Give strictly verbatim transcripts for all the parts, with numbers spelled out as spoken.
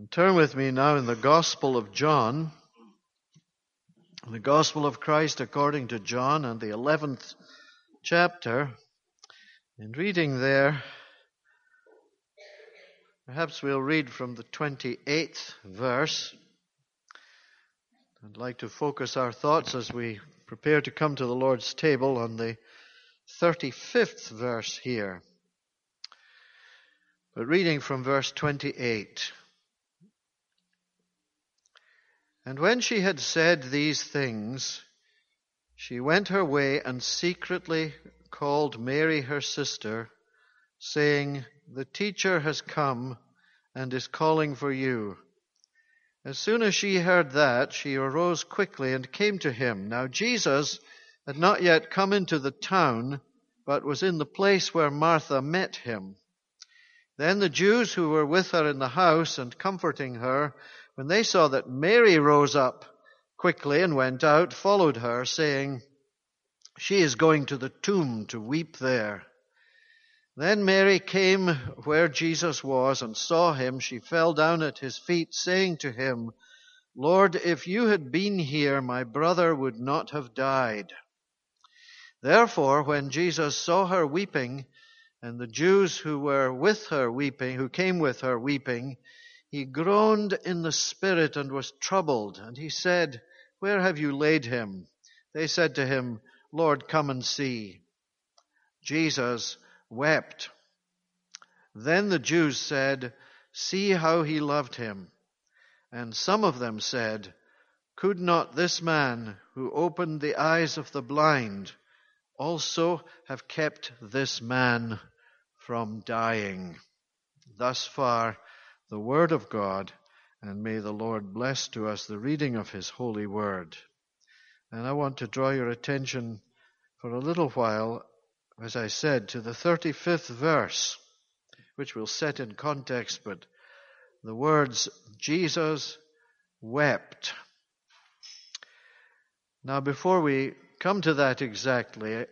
And turn with me now in the Gospel of John, the Gospel of Christ according to John, and the eleventh chapter. And reading there, perhaps we'll read from the twenty-eighth verse. I'd like to focus our thoughts as we prepare to come to the Lord's table on the thirty-fifth verse here. But reading from verse twenty-eight. And when she had said these things, she went her way and secretly called Mary her sister, saying, "The teacher has come and is calling for you." As soon as she heard that, she arose quickly and came to him. Now Jesus had not yet come into the town, but was in the place where Martha met him. Then the Jews who were with her in the house and comforting her, when they saw that Mary rose up quickly and went out, followed her, saying, "She is going to the tomb to weep there." Then Mary came where Jesus was and saw him. She fell down at his feet, saying to him, "Lord, if you had been here, my brother would not have died." Therefore, when Jesus saw her weeping, and the Jews who were with her weeping, who came with her weeping, he groaned in the spirit and was troubled. And he said, "Where have you laid him?" They said to him, "Lord, come and see." Jesus wept. Then the Jews said, "See how he loved him." And some of them said, "Could not this man who opened the eyes of the blind also have kept this man from dying?" Thus far the word of God, and may the Lord bless to us the reading of his holy word. And I want to draw your attention for a little while, as I said, to the thirty-fifth verse, which we'll set in context, but the words, Jesus wept. Now, before we come to that exactly,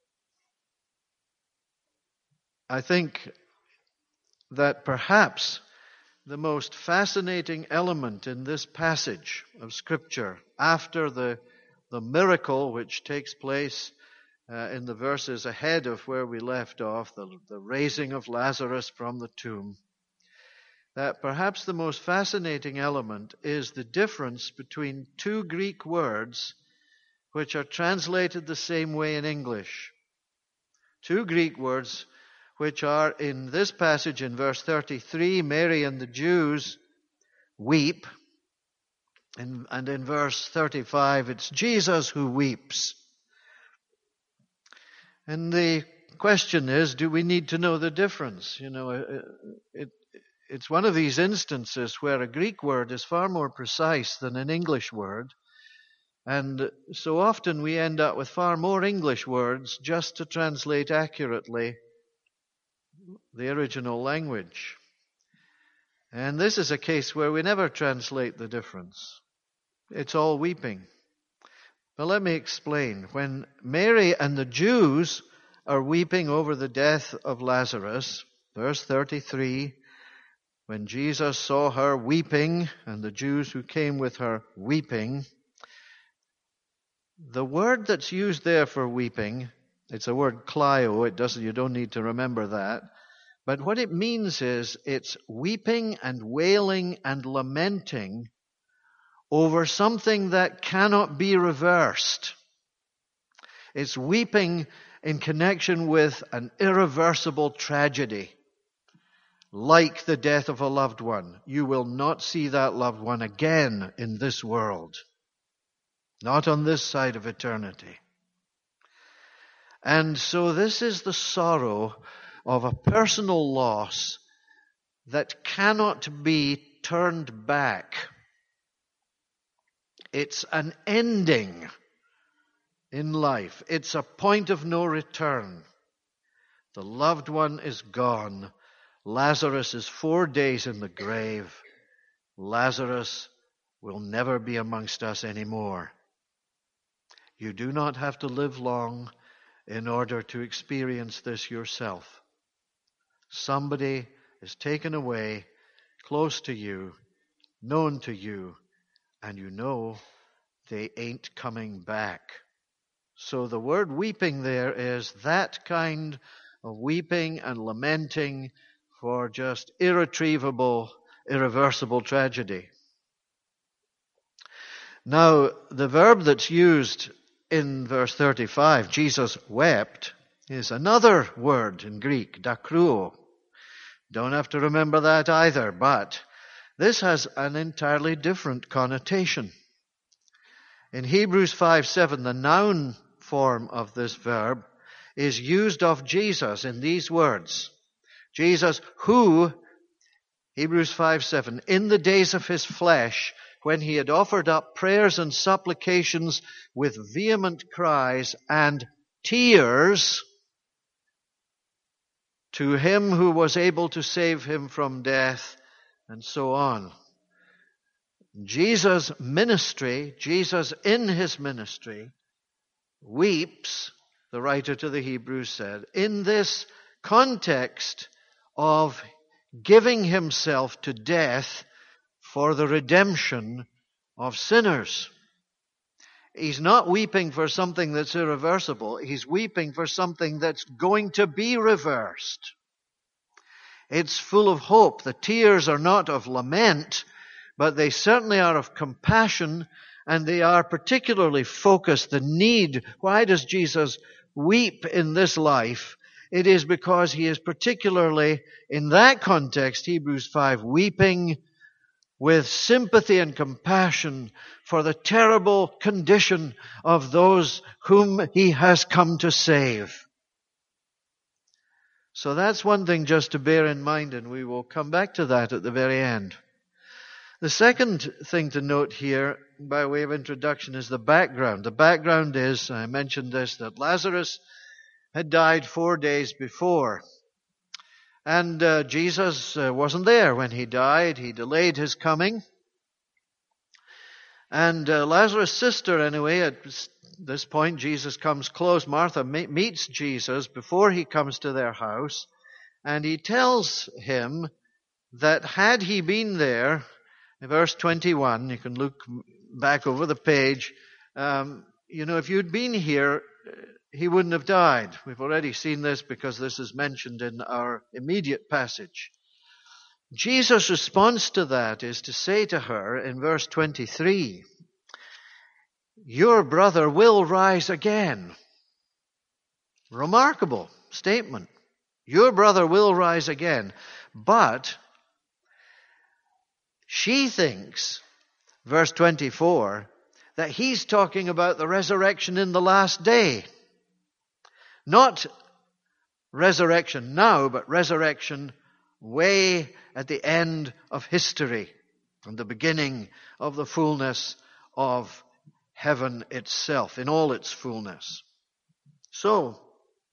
I think that perhaps the most fascinating element in this passage of Scripture, after the, the miracle which takes place uh, in the verses ahead of where we left off, the, the raising of Lazarus from the tomb, that perhaps the most fascinating element is the difference between two Greek words which are translated the same way in English. Two Greek words which are in this passage in verse thirty-three, Mary and the Jews weep. And, and in verse thirty-five, it's Jesus who weeps. And the question is, do we need to know the difference? You know, it, it, it's one of these instances where a Greek word is far more precise than an English word. And so often we end up with far more English words just to translate accurately the original language. And this is a case where we never translate the difference. It's all weeping. But let me explain. When Mary and the Jews are weeping over the death of Lazarus, verse thirty-three, when Jesus saw her weeping and the Jews who came with her weeping, the word that's used there for weeping, it's a word kleio. It doesn't, you don't need to remember that. But what it means is it's weeping and wailing and lamenting over something that cannot be reversed. It's weeping in connection with an irreversible tragedy, like the death of a loved one. You will not see that loved one again in this world, not on this side of eternity. And so this is the sorrow of a personal loss that cannot be turned back. It's an ending in life. It's a point of no return. The loved one is gone. Lazarus is four days in the grave. Lazarus will never be amongst us anymore. You do not have to live long in order to experience this yourself. Somebody is taken away close to you known to you, and you know they ain't coming back. So the word weeping there is that kind of weeping and lamenting for just irretrievable, irreversible tragedy. Now, the verb that's used in verse thirty-five, Jesus wept, is another word in Greek, dakruo. Don't have to remember that either, but this has an entirely different connotation. In Hebrews five seven, the noun form of this verb is used of Jesus in these words. Jesus, who, Hebrews five seven, in the days of his flesh, when he had offered up prayers and supplications with vehement cries and tears to him who was able to save him from death, and so on. Jesus' ministry, Jesus in his ministry, weeps, the writer to the Hebrews said, in this context of giving himself to death for the redemption of sinners. He's not weeping for something that's irreversible. He's weeping for something that's going to be reversed. It's full of hope. The tears are not of lament, but they certainly are of compassion, and they are particularly focused. The need, why does Jesus weep in this life? It is because he is particularly, in that context, Hebrews five, weeping with sympathy and compassion for the terrible condition of those whom he has come to save. So that's one thing just to bear in mind, and we will come back to that at the very end. The second thing to note here, by way of introduction, is the background. The background is, I mentioned this, that Lazarus had died four days before. And uh, Jesus uh, wasn't there when he died. He delayed his coming. And uh, Lazarus' sister, anyway, at this point, Jesus comes close. Martha meets Jesus before he comes to their house. And he tells him that had he been there, in verse twenty-one, you can look back over the page, um, you know, if you'd been here, he wouldn't have died. We've already seen this because this is mentioned in our immediate passage. Jesus' response to that is to say to her in verse twenty-three, your brother will rise again. Remarkable statement. Your brother will rise again. But she thinks, verse twenty-four, that he's talking about the resurrection in the last day. Not resurrection now, but resurrection way at the end of history and the beginning of the fullness of heaven itself, in all its fullness. So,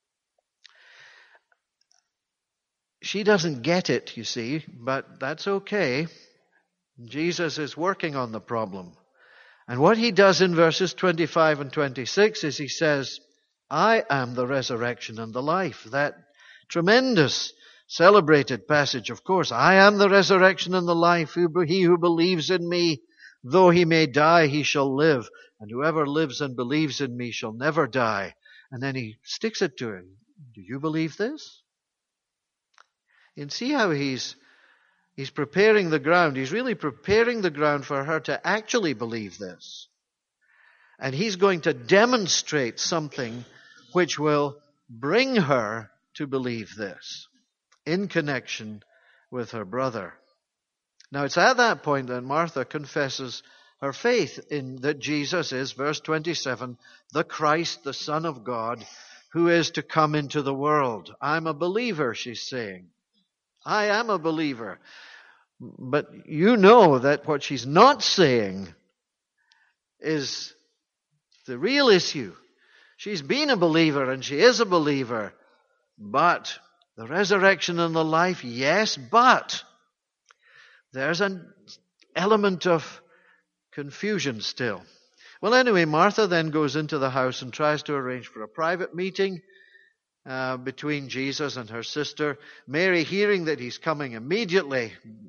she doesn't get it, you see, but that's okay. Jesus is working on the problem. And what he does in verses twenty-five and twenty-six is he says, I am the resurrection and the life. That tremendous, celebrated passage, of course. I am the resurrection and the life. He who believes in me, though he may die, he shall live. And whoever lives and believes in me shall never die. And then he sticks it to her. Do you believe this? And see how he's He's preparing the ground. He's really preparing the ground for her to actually believe this. And he's going to demonstrate something which will bring her to believe this in connection with her brother. Now it's at that point that Martha confesses her faith in that Jesus is, verse twenty-seven, the Christ, the Son of God, who is to come into the world. I'm a believer, she's saying. I am a believer. But you know that what she's not saying is the real issue. She's been a believer and she is a believer. But the resurrection and the life, yes, but there's an element of confusion still. Well, anyway, Martha then goes into the house and tries to arrange for a private meeting uh, between Jesus and her sister. Mary, hearing that he's coming immediately,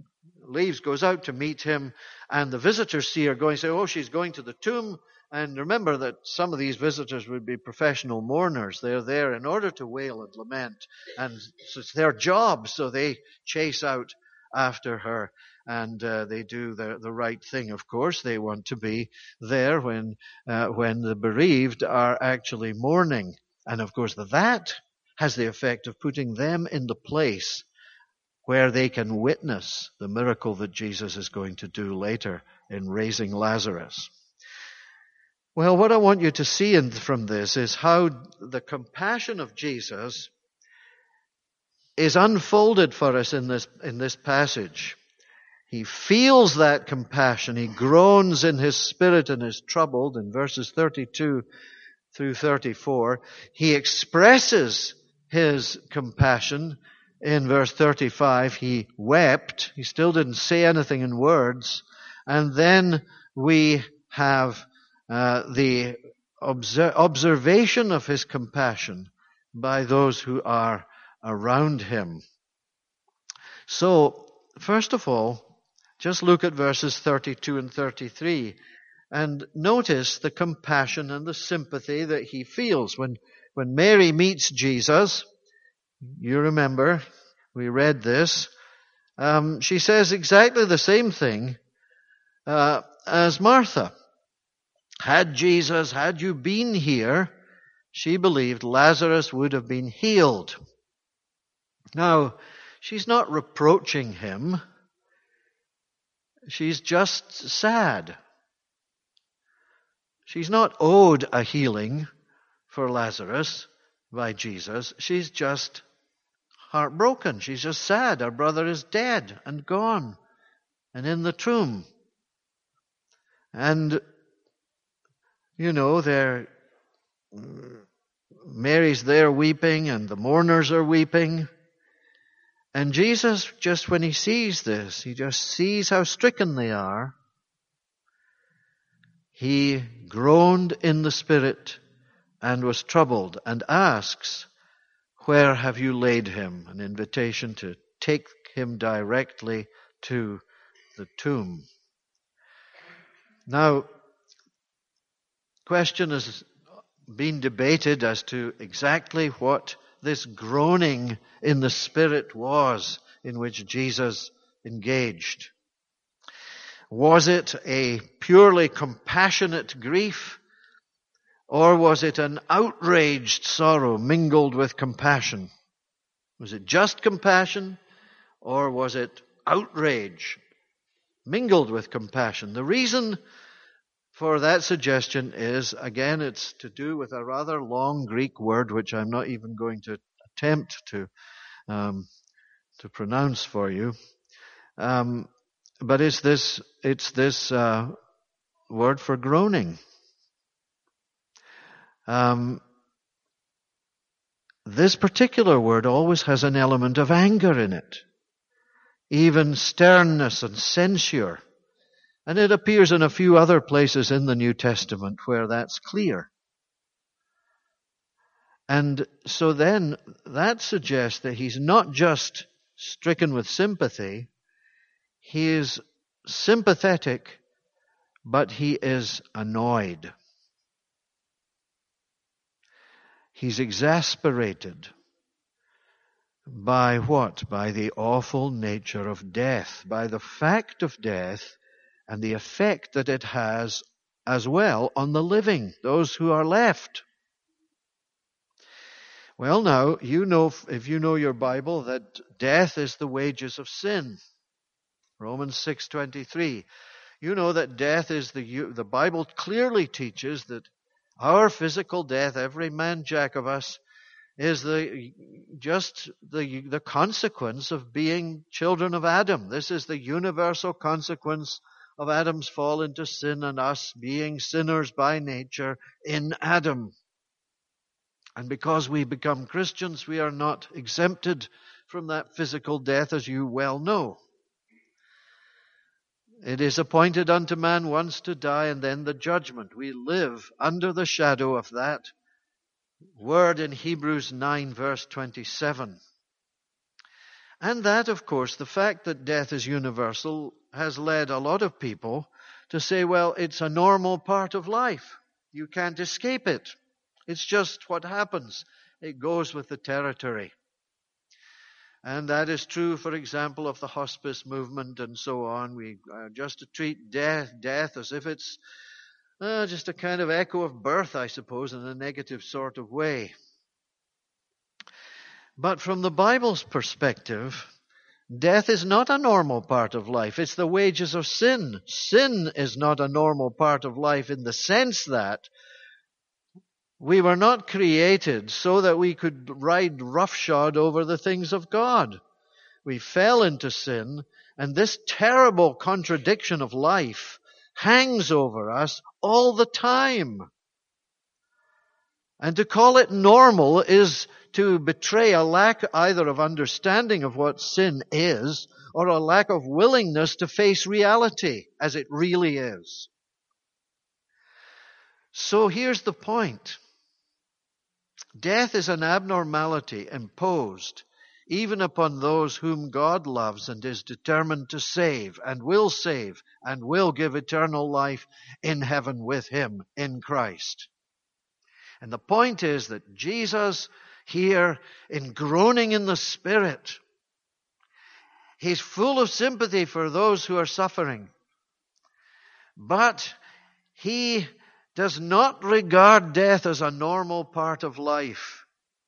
leaves, goes out to meet him, and the visitors see her going, say, oh, she's going to the tomb. And remember that some of these visitors would be professional mourners. They're there in order to wail and lament. And so it's their job, so they chase out after her. And uh, they do the, the right thing, of course. They want to be there when, uh, when the bereaved are actually mourning. And of course that has the effect of putting them in the place where they can witness the miracle that Jesus is going to do later in raising Lazarus. Well, what I want you to see in, from this is how the compassion of Jesus is unfolded for us in this, in this passage. He feels that compassion. He groans in his spirit and is troubled in verses thirty-two through thirty-four. He expresses his compassion in verse thirty-five. He wept. He still didn't say anything in words. And then we have Uh, the obser- observation of his compassion by those who are around him. So, first of all, just look at verses thirty-two and thirty-three and notice the compassion and the sympathy that he feels. When, when Mary meets Jesus, you remember, we read this, um, she says exactly the same thing uh, as Martha. Had Jesus, had you been here, she believed Lazarus would have been healed. Now, she's not reproaching him. She's just sad. She's not owed a healing for Lazarus by Jesus. She's just heartbroken. She's just sad. Her brother is dead and gone and in the tomb. And You know, they're, Mary's there weeping and the mourners are weeping. And Jesus, just when he sees this, he just sees how stricken they are. He groaned in the spirit and was troubled and asks, where have you laid him? An invitation to take him directly to the tomb. Now, question has been debated as to exactly what this groaning in the spirit was in which Jesus engaged. Was it a purely compassionate grief, or was it an outraged sorrow mingled with compassion? Was it just compassion, or was it outrage mingled with compassion? The reason for that suggestion is, again, it's to do with a rather long Greek word, which I'm not even going to attempt to um, to pronounce for you. Um, but it's this it's this uh, word for groaning. Um, this particular word always has an element of anger in it, even sternness and censure. And it appears in a few other places in the New Testament where that's clear. And so then that suggests that he's not just stricken with sympathy, he is sympathetic, but he is annoyed. He's exasperated by what? By the awful nature of death, by the fact of death, and the effect that it has as well on the living, those who are left. Well, now, you know, if you know your Bible, that death is the wages of sin. Romans six twenty-three. You know that death is the, the Bible clearly teaches that our physical death, every man jack of us, is the just the the consequence of being children of Adam. This is the universal consequence of Adam's fall into sin and us being sinners by nature in Adam. And because we become Christians, we are not exempted from that physical death, as you well know. It is appointed unto man once to die, and then the judgment. We live under the shadow of that word in Hebrews nine, verse twenty-seven. And that, of course, the fact that death is universal has led a lot of people to say, well, it's a normal part of life. You can't escape it. It's just what happens. It goes with the territory. And that is true, for example, of the hospice movement and so on. We are just to treat death, death as if it's uh, just a kind of echo of birth, I suppose, in a negative sort of way. But from the Bible's perspective, death is not a normal part of life. It's the wages of sin. Sin is not a normal part of life in the sense that we were not created so that we could ride roughshod over the things of God. We fell into sin, and this terrible contradiction of life hangs over us all the time. And to call it normal is to betray a lack either of understanding of what sin is, or a lack of willingness to face reality as it really is. So here's the point. Death is an abnormality imposed even upon those whom God loves and is determined to save, and will save, and will give eternal life in heaven with Him in Christ. And the point is that Jesus here, in groaning in the Spirit, He's full of sympathy for those who are suffering. But He does not regard death as a normal part of life,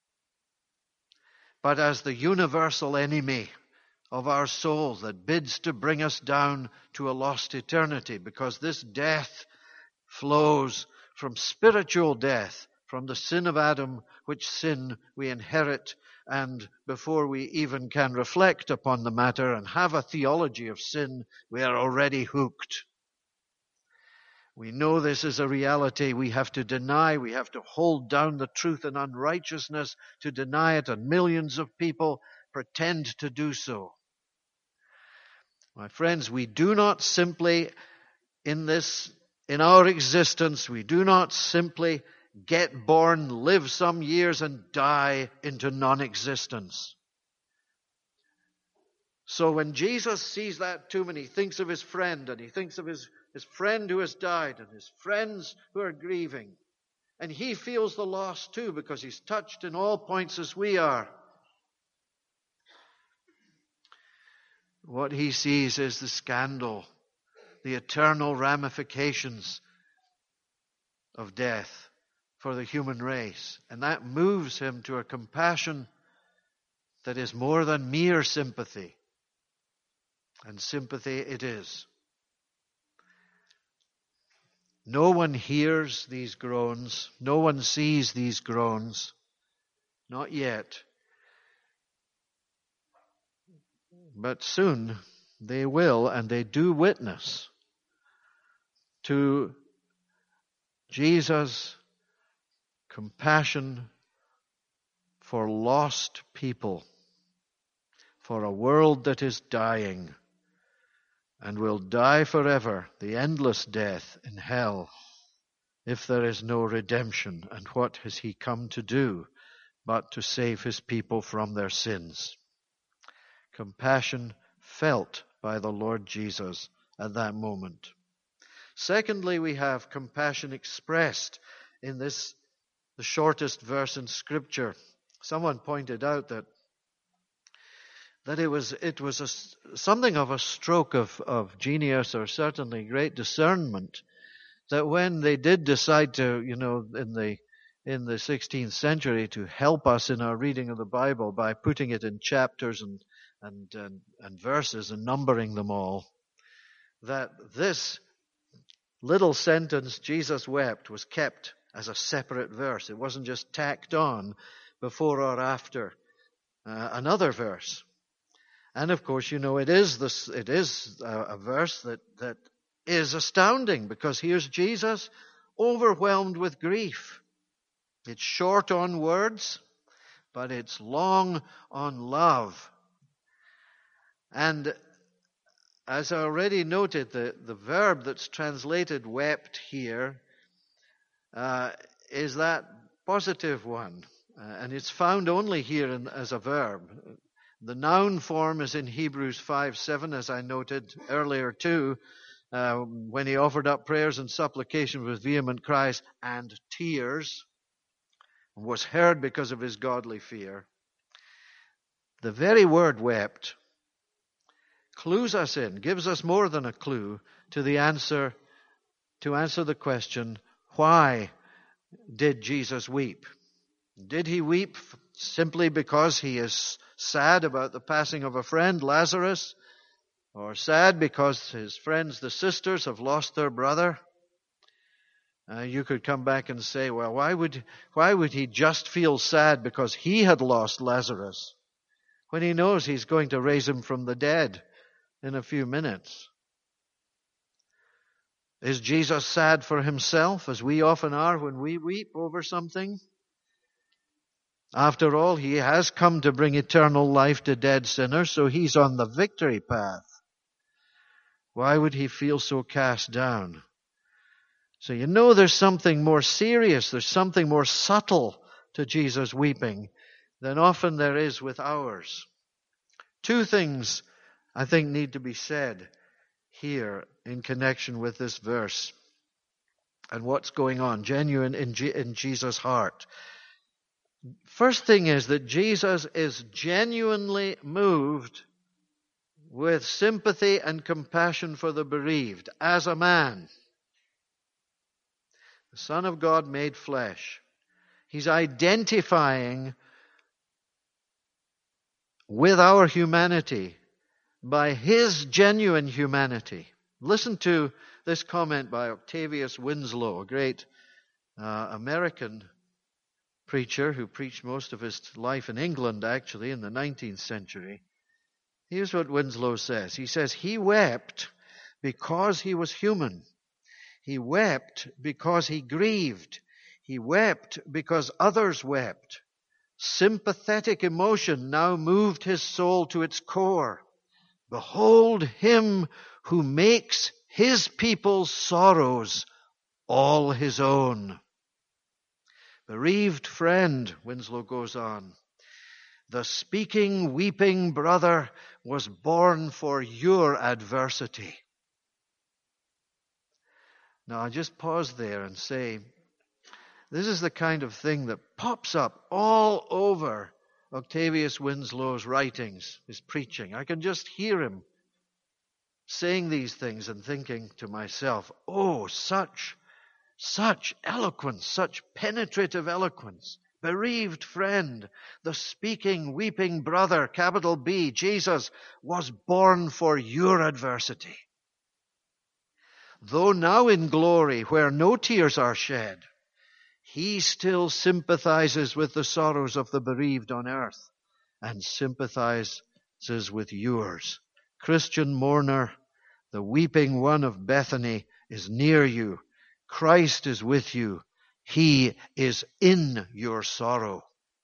but as the universal enemy of our souls that bids to bring us down to a lost eternity, because this death flows from spiritual death, from the sin of Adam, which sin we inherit, and before we even can reflect upon the matter and have a theology of sin, we are already hooked. We know this is a reality we have to deny. We have to hold down the truth in unrighteousness to deny it, and millions of people pretend to do so. My friends, we do not simply, in this, in our existence, we do not simply get born, live some years, and die into non-existence. So when Jesus sees that tomb and He thinks of His friend, and He thinks of his His friend who has died, and His friends who are grieving. And He feels the loss too, because He's touched in all points as we are. What He sees is the scandal, the eternal ramifications of death for the human race. And that moves Him to a compassion that is more than mere sympathy. And sympathy it is. No one hears these groans. No one sees these groans. Not yet. But soon they will, and they do witness to Jesus' compassion for lost people, for a world that is dying and will die forever, the endless death in hell, if there is no redemption. And what has He come to do but to save His people from their sins? Compassion felt by the Lord Jesus at that moment. Secondly, we have compassion expressed in this, the shortest verse in Scripture. Someone pointed out that that it was it was a, something of a stroke of, of genius, or certainly great discernment, that when they did decide to, you know, in the in the sixteenth century, to help us in our reading of the Bible by putting it in chapters and and and, and verses and numbering them all, that this little sentence, Jesus wept, was kept as a separate verse. It wasn't just tacked on before or after uh, another verse. And of course, you know, it is this, it is a, a verse that, that is astounding, because here's Jesus overwhelmed with grief. It's short on words, but it's long on love. And as I already noted, the, the verb that's translated wept here uh, is that positive one. Uh, and it's found only here in, as a verb. The noun form is in Hebrews five seven, as I noted earlier too, uh, when he offered up prayers and supplications with vehement cries and tears, and was heard because of his godly fear. The very word wept clues us in, gives us more than a clue to the answer, to answer the question, why did Jesus weep? Did he weep simply because he is sad about the passing of a friend, Lazarus, or sad because his friends, the sisters, have lost their brother? Uh, you could come back and say, well, why would, why would he just feel sad because he had lost Lazarus when he knows he's going to raise him from the dead in a few minutes? Is Jesus sad for himself, as we often are when we weep over something? After all, he has come to bring eternal life to dead sinners, so he's on the victory path. Why would he feel so cast down? So you know there's something more serious, there's something more subtle to Jesus weeping than often there is with ours. Two things I think need to be said here in connection with this verse and what's going on, genuine in, G- in Jesus' heart. First thing is that Jesus is genuinely moved with sympathy and compassion for the bereaved as a man. The Son of God made flesh. He's identifying with our humanity by his genuine humanity. Listen to this comment by Octavius Winslow, a great uh, American preacher who preached most of his life in England, actually, in the nineteenth century. Here's what Winslow says. He says, he wept because he was human. He wept because he grieved. He wept because others wept. Sympathetic emotion now moved his soul to its core. Behold him who makes his people's sorrows all his own. Bereaved friend, Winslow goes on, the speaking, weeping brother was born for your adversity. Now, I'll just pause there and say, this is the kind of thing that pops up all over Octavius Winslow's writings, his preaching. I can just hear him saying these things and thinking to myself, oh, such, such eloquence, such penetrative eloquence. Bereaved friend, the speaking, weeping brother, capital B, Jesus, was born for your adversity. Though now in glory, where no tears are shed, he still sympathizes with the sorrows of the bereaved on earth and sympathizes with yours. Christian mourner, the weeping one of Bethany is near you. Christ is with you. He is in your sorrow.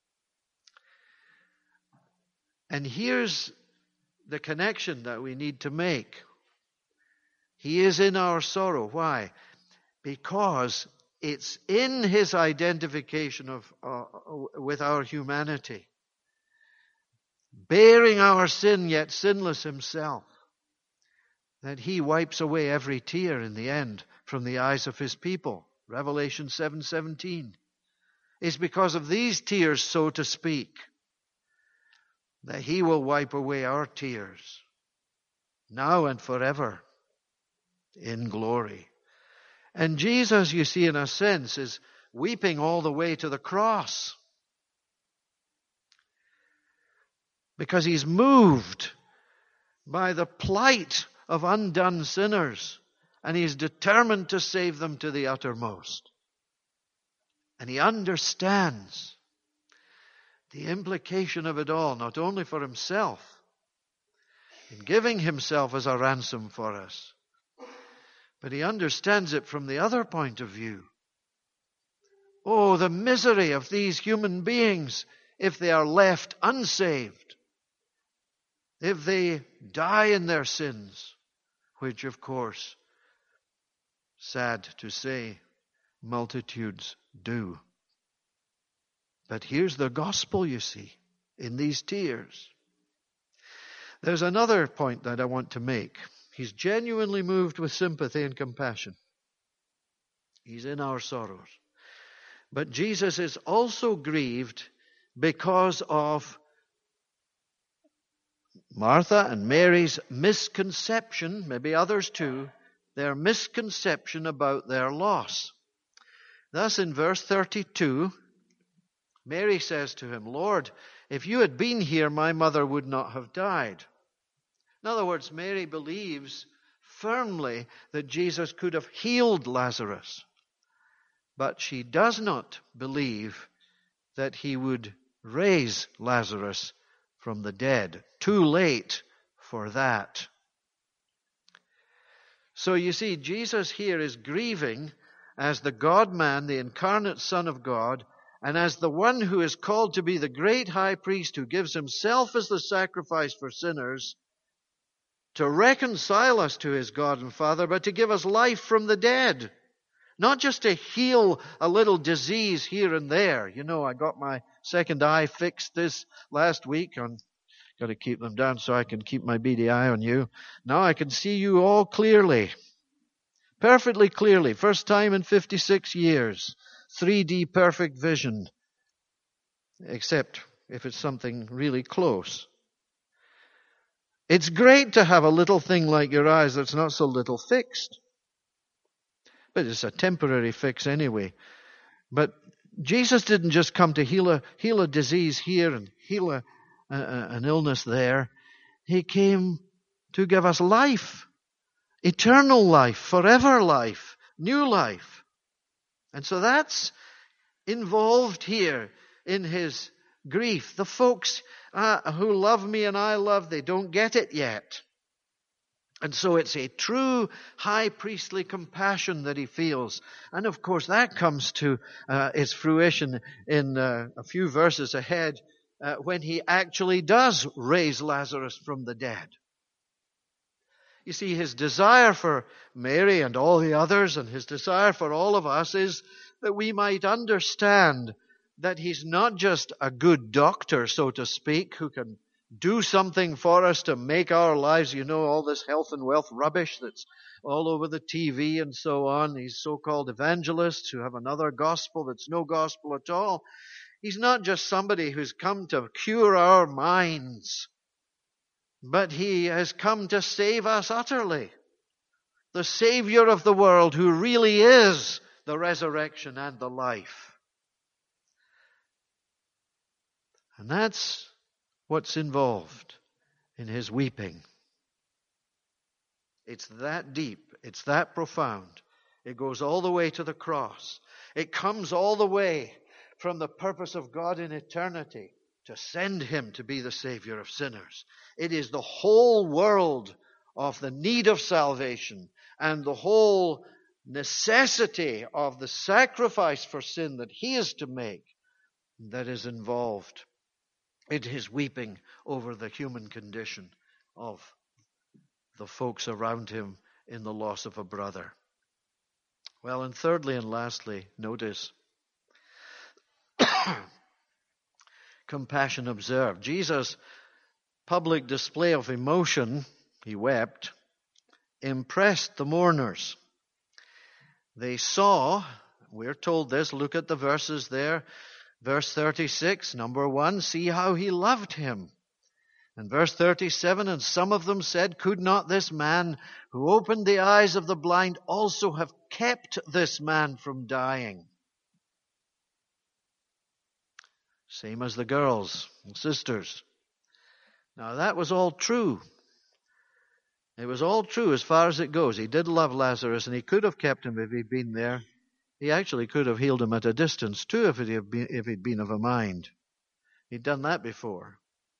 And here's the connection that we need to make. He is in our sorrow. Why? Because it's in his identification of uh, with our humanity, bearing our sin yet sinless himself, that he wipes away every tear in the end from the eyes of his people. Revelation seven seventeen. It's because of these tears, so to speak, that he will wipe away our tears now and forever in glory. And Jesus, you see, in a sense, is weeping all the way to the cross because he's moved by the plight of undone sinners, and he's determined to save them to the uttermost. And he understands the implication of it all, not only for himself, in giving himself as a ransom for us, but he understands it from the other point of view. Oh, the misery of these human beings if they are left unsaved, if they die in their sins, which, of course, sad to say, multitudes do. But here's the gospel, you see, in these tears. There's another point that I want to make. He's genuinely moved with sympathy and compassion. He's in our sorrows. But Jesus is also grieved because of Martha and Mary's misconception, maybe others too, their misconception about their loss. Thus in verse thirty-two, Mary says to him, "Lord, if you had been here, my mother would not have died." In other words, Mary believes firmly that Jesus could have healed Lazarus, but she does not believe that he would raise Lazarus from the dead. Too late for that. So you see, Jesus here is grieving as the God-man, the incarnate Son of God, and as the one who is called to be the great high priest who gives himself as the sacrifice for sinners, to reconcile us to his God and Father, but to give us life from the dead. Not just to heal a little disease here and there. You know, I got my second eye fixed this last week. I've got to keep them down so I can keep my beady eye on you. Now I can see you all clearly. Perfectly clearly. First time in fifty-six years. three D perfect vision. Except if it's something really close. It's great to have a little thing like your eyes that's not so little fixed. But it's a temporary fix anyway. But Jesus didn't just come to heal a, heal a disease here and heal a, a, an illness there. He came to give us life. Eternal life, forever life, new life. And so that's involved here in his grief. The folks uh, who love me and I love, they don't get it yet. And so it's a true high priestly compassion that he feels. And of course that comes to uh, its fruition in uh, a few verses ahead uh, when he actually does raise Lazarus from the dead. You see, his desire for Mary and all the others and his desire for all of us is that we might understand that he's not just a good doctor, so to speak, who can do something for us to make our lives, you know, all this health and wealth rubbish that's all over the T V and so on. These so-called evangelists who have another gospel that's no gospel at all. He's not just somebody who's come to cure our minds, but he has come to save us utterly. The Savior of the world who really is the resurrection and the life. And that's what's involved in his weeping. It's that deep. It's that profound. It goes all the way to the cross. It comes all the way from the purpose of God in eternity to send him to be the Savior of sinners. It is the whole world of the need of salvation and the whole necessity of the sacrifice for sin that he is to make that is involved. It is weeping over the human condition of the folks around him in the loss of a brother. Well, and thirdly and lastly, notice compassion observed. Jesus' public display of emotion, he wept, impressed the mourners. They saw, we're told this, look at the verses there. Verse thirty-six, number one, see how he loved him. And verse thirty-seven, and some of them said, could not this man who opened the eyes of the blind also have kept this man from dying? Same as the girls and sisters. Now that was all true. It was all true as far as it goes. He did love Lazarus and he could have kept him if he'd been there. He actually could have healed him at a distance too if he'd been, if he'd been of a mind. He'd done that before.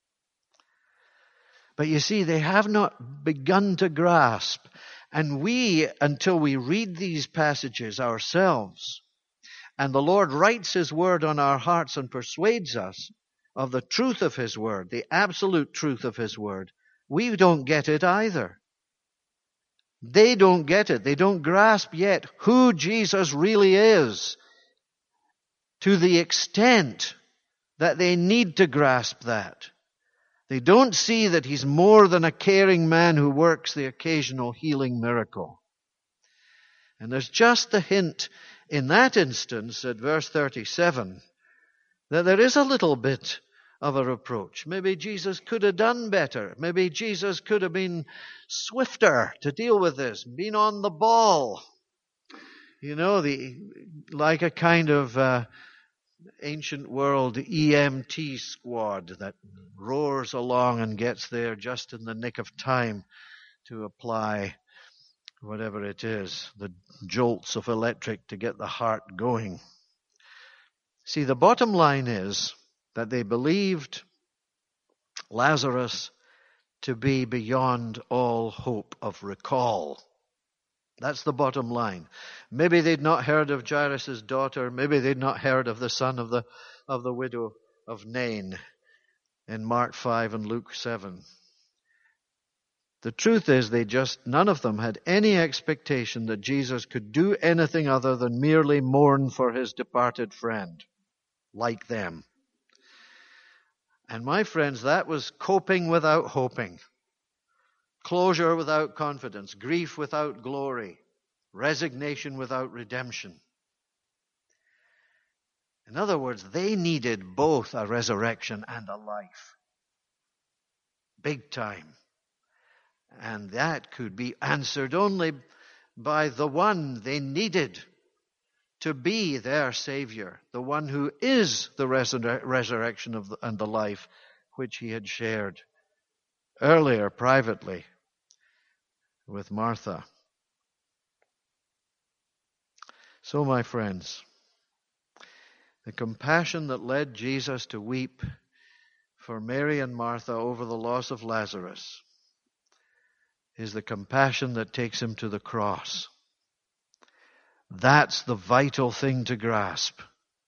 But you see, they have not begun to grasp. And we, until we read these passages ourselves, and the Lord writes his word on our hearts and persuades us of the truth of his word, the absolute truth of his word, we don't get it either. They don't get it. They don't grasp yet who Jesus really is to the extent that they need to grasp that. They don't see that he's more than a caring man who works the occasional healing miracle. And there's just the hint in that instance at verse thirty-seven that there is a little bit of a reproach. Maybe Jesus could have done better. Maybe Jesus could have been swifter to deal with this, been on the ball. You know, the like a kind of uh, ancient world E M T squad that roars along and gets there just in the nick of time to apply whatever it is, the jolts of electric to get the heart going. See, the bottom line is that they believed Lazarus to be beyond all hope of recall. That's the bottom line. Maybe they'd not heard of Jairus' daughter. Maybe they'd not heard of the son of the of the widow of Nain in Mark five and Luke seven. The truth is, they just, none of them had any expectation that Jesus could do anything other than merely mourn for his departed friend, like them. And my friends, that was coping without hoping. Closure without confidence, grief without glory, resignation without redemption. In other words, they needed both a resurrection and a life. Big time. And that could be answered only by the one they needed to be their Savior, the one who is the resur- resurrection of the, and the life which he had shared earlier privately with Martha. So, my friends, the compassion that led Jesus to weep for Mary and Martha over the loss of Lazarus is the compassion that takes him to the cross. That's the vital thing to grasp.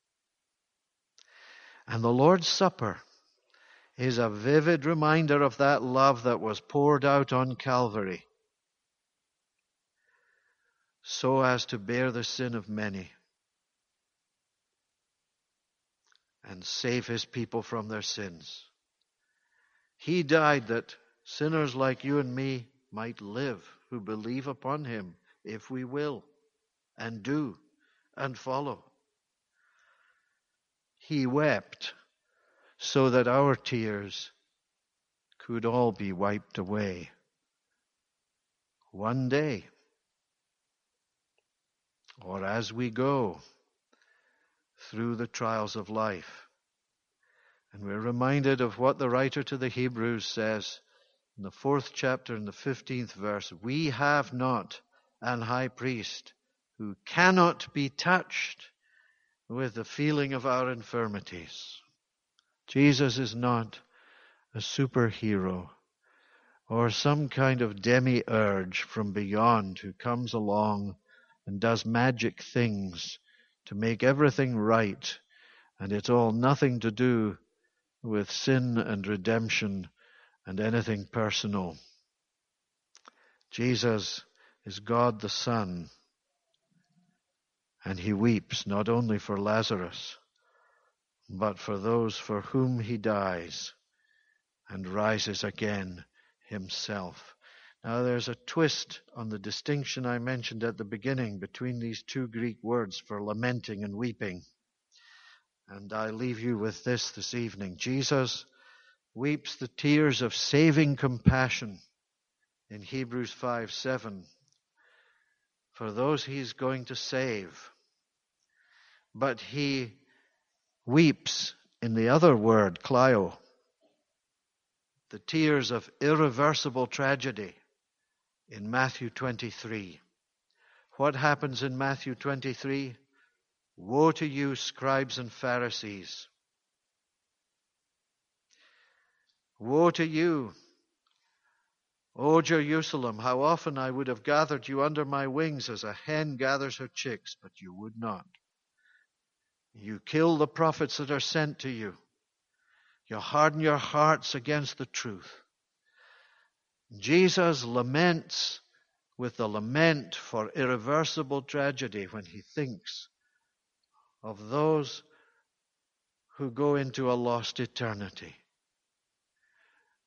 And the Lord's Supper is a vivid reminder of that love that was poured out on Calvary, so as to bear the sin of many and save his people from their sins. He died that sinners like you and me might live, who believe upon him, if we will, and do, and follow. He wept so that our tears could all be wiped away. One day, or as we go through the trials of life. And we're reminded of what the writer to the Hebrews says in the fourth chapter in the fifteenth verse. We have not an high priest who cannot be touched with the feeling of our infirmities. Jesus is not a superhero or some kind of demiurge from beyond who comes along and does magic things to make everything right, and it's all nothing to do with sin and redemption and anything personal. Jesus is God the Son, and he weeps not only for Lazarus, but for those for whom he dies and rises again himself. Now there's a twist on the distinction I mentioned at the beginning between these two Greek words for lamenting and weeping. And I leave you with this this evening. Jesus weeps the tears of saving compassion in Hebrews five seven for those he's going to save. But he weeps in the other word, kleio, the tears of irreversible tragedy in Matthew twenty-three. What happens in Matthew twenty-three? Woe to you, scribes and Pharisees. Woe to you, O Jerusalem, how often I would have gathered you under my wings as a hen gathers her chicks, but you would not. You kill the prophets that are sent to you. You harden your hearts against the truth. Jesus laments with the lament for irreversible tragedy when he thinks of those who go into a lost eternity.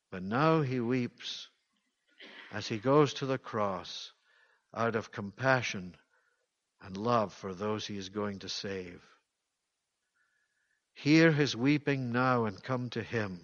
But now he weeps as he goes to the cross out of compassion and love for those he is going to save. Hear his weeping now and come to him.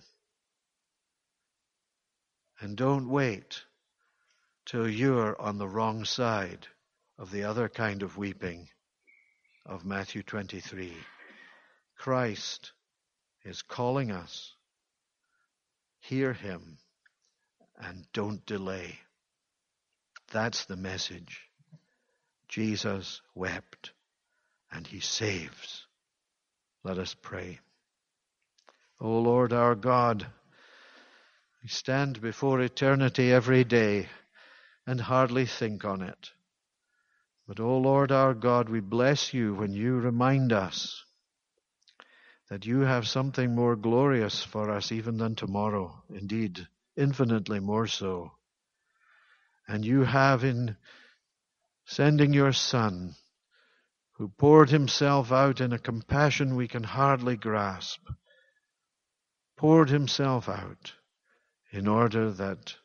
And don't wait till you're on the wrong side of the other kind of weeping of Matthew twenty-three. Christ is calling us. Hear him and don't delay. That's the message. Jesus wept and he saves. Let us pray. O Lord our God, we stand before eternity every day and hardly think on it. But, O Lord our God, we bless you when you remind us that you have something more glorious for us even than tomorrow, indeed, infinitely more so. And you have, in sending your Son, who poured himself out in a compassion we can hardly grasp, poured himself out in order that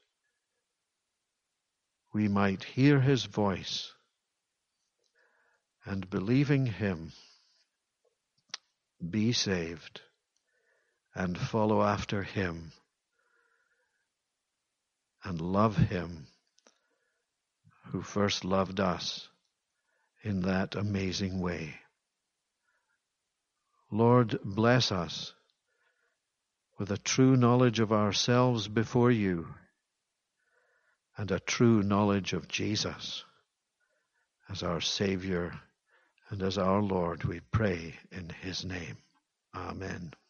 we might hear his voice and, believing him, be saved and follow after him and love him who first loved us in that amazing way. Lord, bless us with a true knowledge of ourselves before you and a true knowledge of Jesus as our Savior and as our Lord, we pray in his name. Amen.